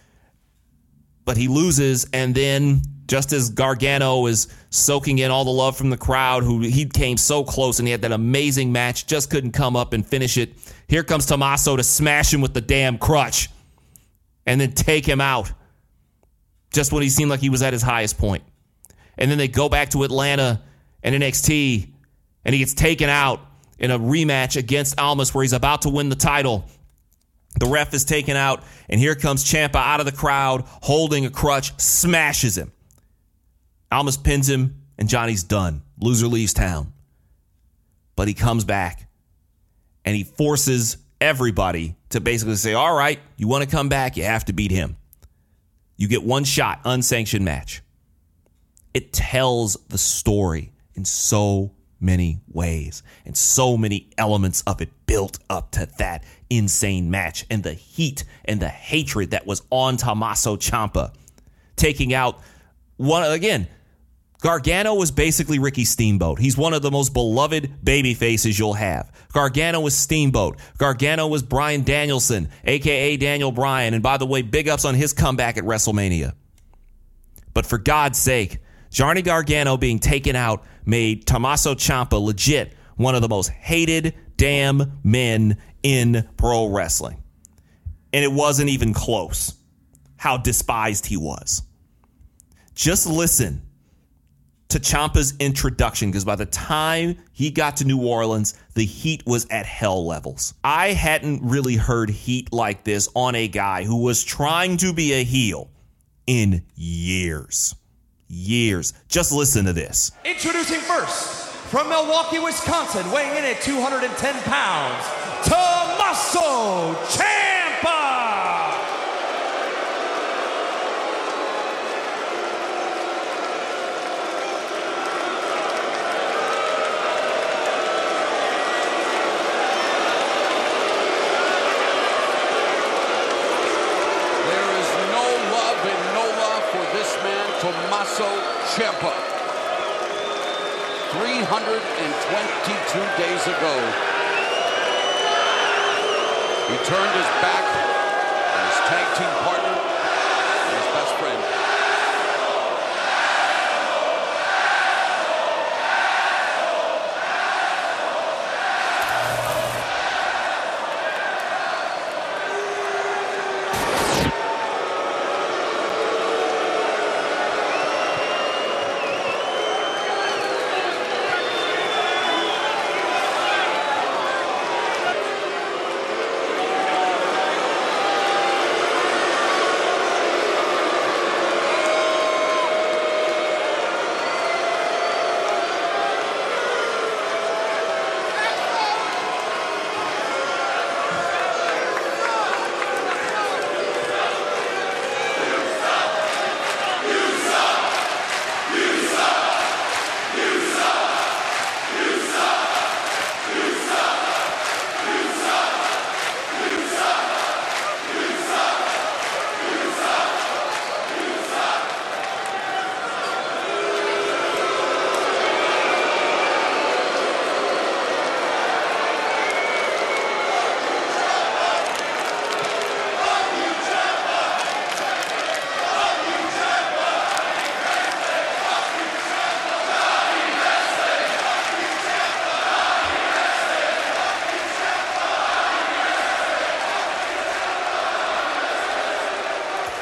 But he loses, and then just as Gargano is soaking in all the love from the crowd, who he came so close and he had that amazing match, just couldn't come up and finish it. Here comes Tommaso to smash him with the damn crutch and then take him out just when he seemed like he was at his highest point. And then they go back to Atlanta and NXT, and he gets taken out in a rematch against Almas where he's about to win the title. The ref is taken out, and here comes Ciampa out of the crowd holding a crutch, smashes him. Almas pins him, and Johnny's done. Loser leaves town. But he comes back, and he forces everybody to basically say, all right, you want to come back, you have to beat him. You get one shot, unsanctioned match. It tells the story in so many ways, and so many elements of it built up to that insane match, and the heat and the hatred that was on Tommaso Ciampa, taking out one again. Gargano was basically Ricky Steamboat. He's one of the most beloved baby faces you'll have. Gargano was Steamboat. Gargano was Bryan Danielson, a.k.a. Daniel Bryan. And by the way, big ups on his comeback at WrestleMania. But for God's sake, Johnny Gargano being taken out made Tommaso Ciampa legit one of the most hated damn men in pro wrestling. And it wasn't even close how despised he was. Just listen to Ciampa's introduction, because by the time he got to New Orleans, the heat was at hell levels. I hadn't really heard heat like this on a guy who was trying to be a heel in years. Just listen to this. Introducing first, from Milwaukee, Wisconsin, weighing in at 210 pounds, Tommaso Ciampa! Tommaso Ciampa. 322 days ago, he turned his back on his tag team partner and his best friend.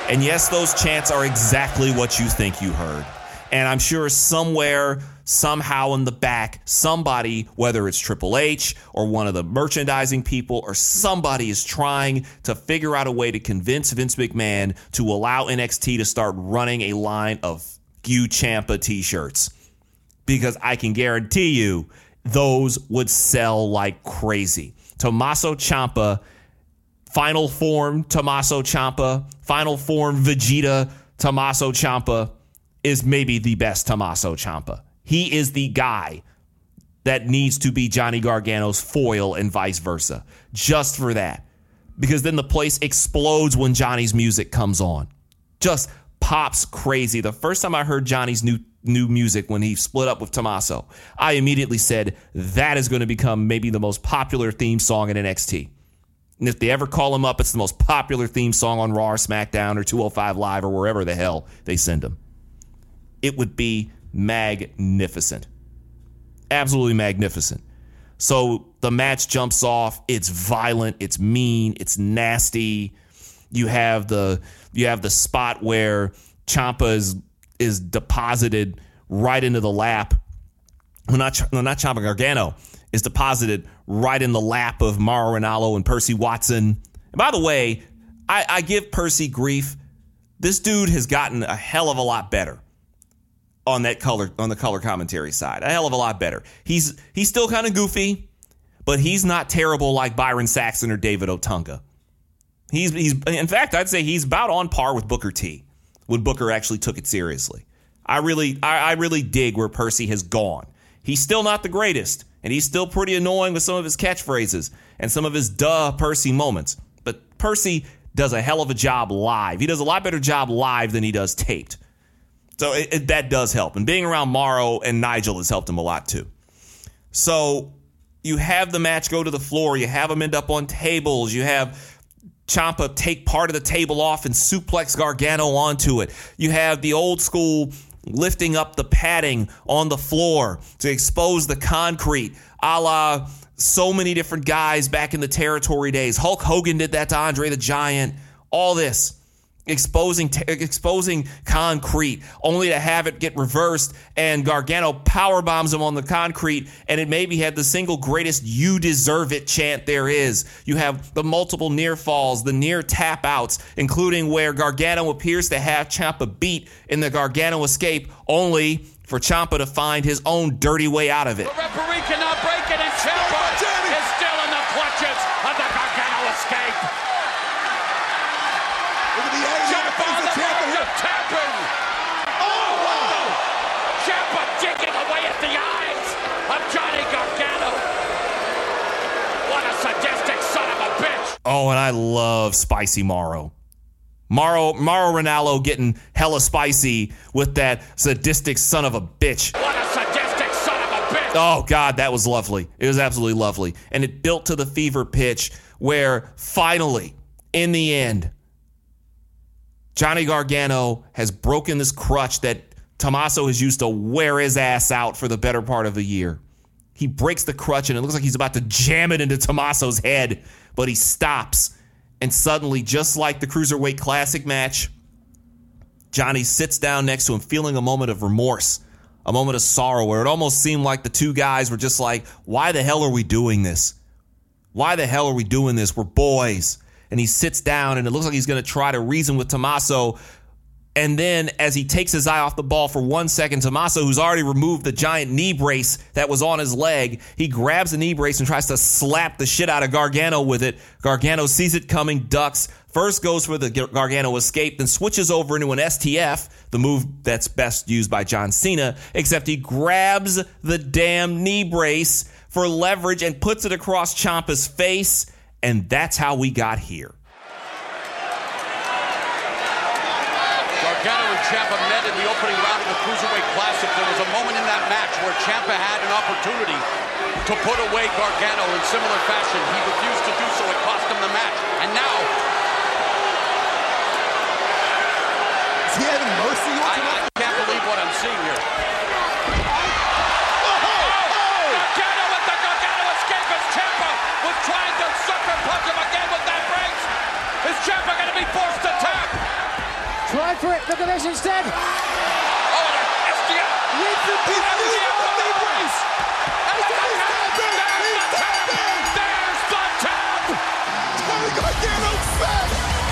And yes, those chants are exactly what you think you heard. And I'm sure somewhere, somehow in the back, somebody, whether it's Triple H or one of the merchandising people or somebody, is trying to figure out a way to convince Vince McMahon to allow NXT to start running a line of You Ciampa t-shirts. Because I can guarantee you those would sell like crazy. Tommaso Ciampa, Final Form Tommaso Ciampa, Final Form Vegeta Tommaso Ciampa is maybe the best Tommaso Ciampa. He is the guy that needs to be Johnny Gargano's foil and vice versa. Just for that. Because then the place explodes when Johnny's music comes on. Just pops crazy. The first time I heard Johnny's new music when he split up with Tommaso, I immediately said that is going to become maybe the most popular theme song in NXT. And if they ever call him up, it's the most popular theme song on Raw or SmackDown or 205 Live or wherever the hell they send him. It would be magnificent. Absolutely magnificent. So the match jumps off. It's violent. It's mean. It's nasty. You have the spot where Ciampa is deposited right into the lap. Not Ciampa, Gargano is deposited right in the lap of Mauro Ranallo and Percy Watson. And by the way, I give Percy grief. This dude has gotten a hell of a lot better on the color commentary side. A hell of a lot better. He's still kind of goofy, but he's not terrible like Byron Saxton or David Otunga. He's in fact, I'd say he's about on par with Booker T when Booker actually took it seriously. I really dig where Percy has gone. He's still not the greatest, and he's still pretty annoying with some of his catchphrases and some of his Percy moments. But Percy does a hell of a job live. He does a lot better job live than he does taped. So that does help. And being around Mauro and Nigel has helped him a lot too. So you have the match go to the floor. You have them end up on tables. You have Ciampa take part of the table off and suplex Gargano onto it. You have the old school lifting up the padding on the floor to expose the concrete, a la so many different guys back in the territory days. Hulk Hogan did that to Andre the Giant. All this. Exposing concrete, only to have it get reversed, and Gargano power bombs him on the concrete, and it maybe had the single greatest "You deserve it" chant there is. You have the multiple near falls, the near tap outs, including where Gargano appears to have Ciampa beat in the Gargano escape, only for Ciampa to find his own dirty way out of it. The referee cannot break it, and Ciampa is still in the clutches of the Gargano escape. Tapping. Oh, wow. Ciampa digging away at the eyes of Johnny Gargano. What a sadistic son of a bitch. Oh, and I love spicy Mauro. Mauro Ranallo getting hella spicy with that sadistic son of a bitch. What a sadistic son of a bitch. Oh, God, that was lovely. It was absolutely lovely. And it built to the fever pitch where finally, in the end, Johnny Gargano has broken this crutch that Tommaso has used to wear his ass out for the better part of the year. He breaks the crutch, and it looks like he's about to jam it into Tommaso's head, but he stops. And suddenly, just like the Cruiserweight Classic match, Johnny sits down next to him, feeling a moment of remorse, a moment of sorrow, where it almost seemed like the two guys were just like, why the hell are we doing this? Why the hell are we doing this? We're boys. And he sits down, and it looks like he's going to try to reason with Tommaso. And then as he takes his eye off the ball for 1 second, Tommaso, who's already removed the giant knee brace that was on his leg, he grabs the knee brace and tries to slap the shit out of Gargano with it. Gargano sees it coming, ducks, first goes for the Gargano escape, then switches over into an STF, the move that's best used by John Cena, except he grabs the damn knee brace for leverage and puts it across Ciampa's face. And that's how we got here. Gargano and Ciampa met in the opening round of the Cruiserweight Classic. There was a moment in that match where Ciampa had an opportunity to put away Gargano in similar fashion. He refused to do so. It cost him the match. And now... Is he having mercy on tonight? I can't believe what I'm seeing here. Trying to sucker punch him again with that brace. Is Ciampa going to be forced to tap? Alvarez instead. Oh, and an SGF. Leads the SGF from the brace. And there's the tap. Johnny Gargano fed.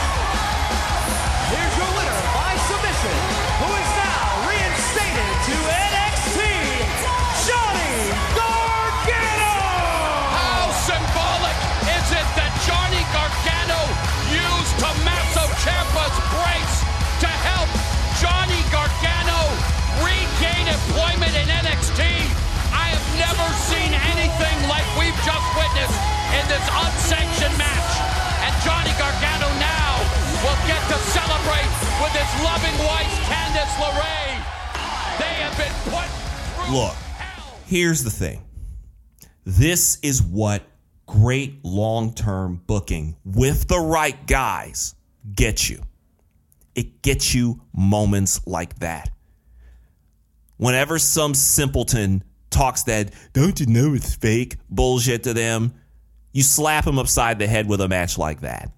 Here's your winner by submission, who is now reinstated to NXT, Johnny Gargano! How symbolic is it that Johnny Gargano used Tommaso Ciampa's brace to help Johnny Gargano regain employment in NXT? I have never seen anything like we've just witnessed in this unsanctioned match. And Johnny Gargano now will get to celebrate with his loving wife, Candice LeRae. They have been put through Look, here's the thing. This is what great long-term booking with the right guys gets you. It gets you moments like that. Whenever some simpleton talks that, don't you know it's fake bullshit to them, you slap him upside the head with a match like that.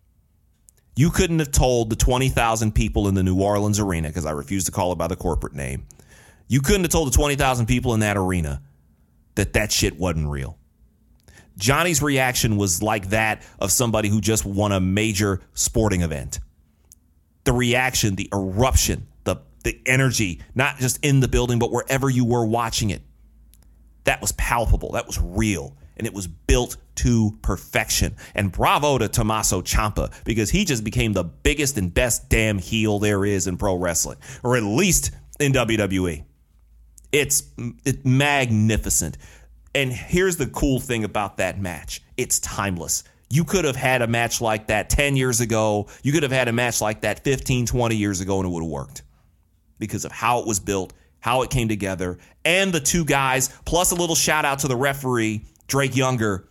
You couldn't have told the 20,000 people in the New Orleans arena, because I refuse to call it by the corporate name, you couldn't have told the 20,000 people in that arena that that shit wasn't real. Johnny's reaction was like that of somebody who just won a major sporting event. The reaction, the eruption, the energy, not just in the building, but wherever you were watching it, that was palpable. That was real. And it was built to perfection. And bravo to Tommaso Ciampa, because he just became the biggest and best damn heel there is in pro wrestling, or at least in WWE. It's magnificent. And here's the cool thing about that match. It's timeless. You could have had a match like that 10 years ago. You could have had a match like that 15, 20 years ago, and it would have worked because of how it was built, how it came together, and the two guys, plus a little shout out to the referee, Drake Younger,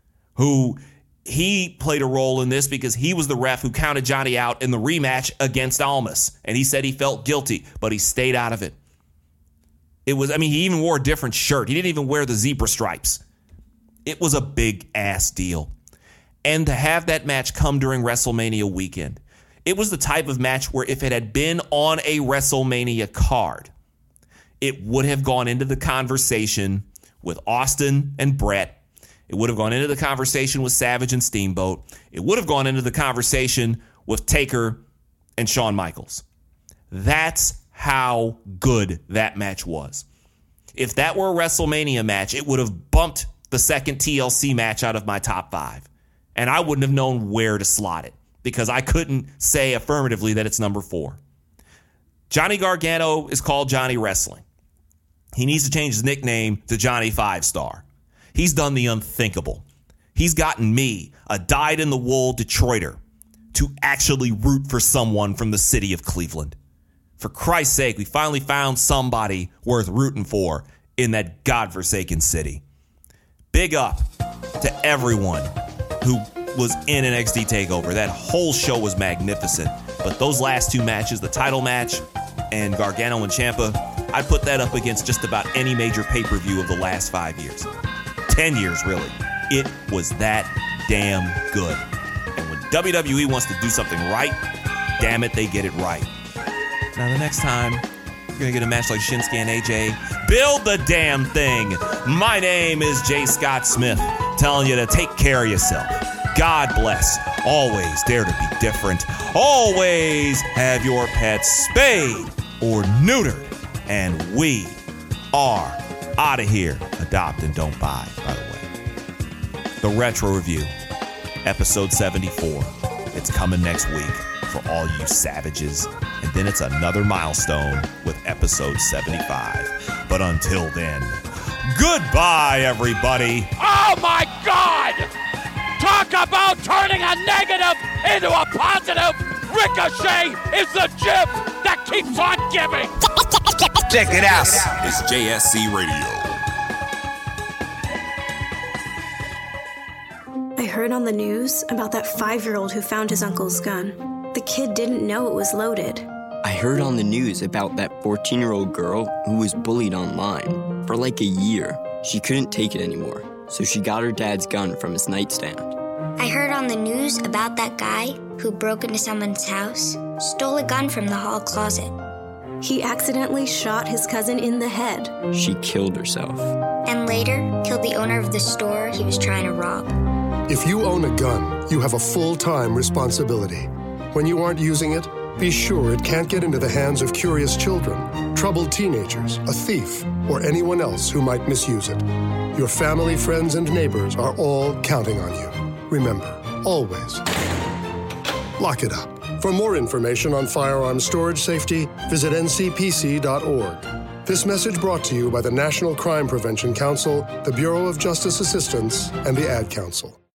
who he played a role in this because he was the ref who counted Johnny out in the rematch against Almas. And he said he felt guilty, but he stayed out of it. He even wore a different shirt. He didn't even wear the zebra stripes. It was a big ass deal. And to have that match come during WrestleMania weekend, it was the type of match where if it had been on a WrestleMania card, it would have gone into the conversation with Austin and Brett. It would have gone into the conversation with Savage and Steamboat. It would have gone into the conversation with Taker and Shawn Michaels. That's how good that match was. If that were a WrestleMania match, it would have bumped the second TLC match out of my top 5. And I wouldn't have known where to slot it because I couldn't say affirmatively that it's number 4. Johnny Gargano is called Johnny Wrestling. He needs to change his nickname to Johnny 5-Star. He's done the unthinkable. He's gotten me, a dyed-in-the-wool Detroiter, to actually root for someone from the city of Cleveland. For Christ's sake, we finally found somebody worth rooting for in that godforsaken city. Big up to everyone who was in NXT TakeOver. That whole show was magnificent. But those last 2 matches, the title match and Gargano and Ciampa, I'd put that up against just about any major pay-per-view of the last 5 years. 10 years, really. It was that damn good. And when WWE wants to do something right, damn it, they get it right. Now, the next time you're going to get a match like Shinsuke and AJ, build the damn thing. My name is J. Scott Smith, telling you to take care of yourself. God bless. Always dare to be different. Always have your pets spayed or neutered. And we are out of here. Adopt and don't buy, by the way. The Retro Review, episode 74. It's coming next week for all you savages. And then it's another milestone with episode 75. But until then, goodbye, everybody. Oh, my God! Talk about turning a negative into a positive. Ricochet is the gym that keeps on giving. Check it out. It's JSC Radio. I heard on the news about that 5-year-old who found his uncle's gun. The kid didn't know it was loaded. I heard on the news about that 14-year-old girl who was bullied online. For like a year, she couldn't take it anymore, so she got her dad's gun from his nightstand. I heard on on the news about that guy who broke into someone's house, stole a gun from the hall closet. He accidentally shot his cousin in the head. She killed herself. And later, killed the owner of the store he was trying to rob. If you own a gun, you have a full-time responsibility. When you aren't using it, be sure it can't get into the hands of curious children, troubled teenagers, a thief, or anyone else who might misuse it. Your family, friends, and neighbors are all counting on you. Remember, always, lock it up. For more information on firearms storage safety, visit ncpc.org. This message brought to you by the National Crime Prevention Council, the Bureau of Justice Assistance, and the Ad Council.